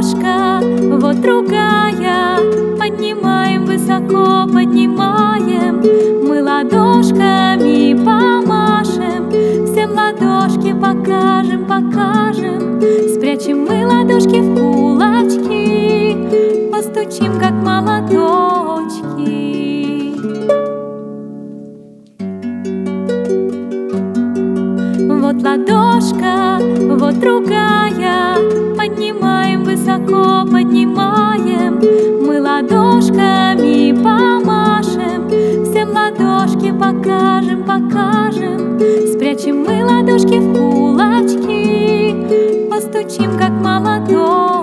ладошка, вот другая. Поднимаем высоко, поднимаем. Мы ладошками помашем, всем ладошки покажем, покажем. Спрячем мы ладошки в кулачки, постучим, как молоточки. Вот ладошка, вот другая. Поднимаем высоко, поднимаем. Мы ладошками помашем, всем ладошки покажем, покажем. Спрячем мы ладошки в кулачки, постучим, как молоточки.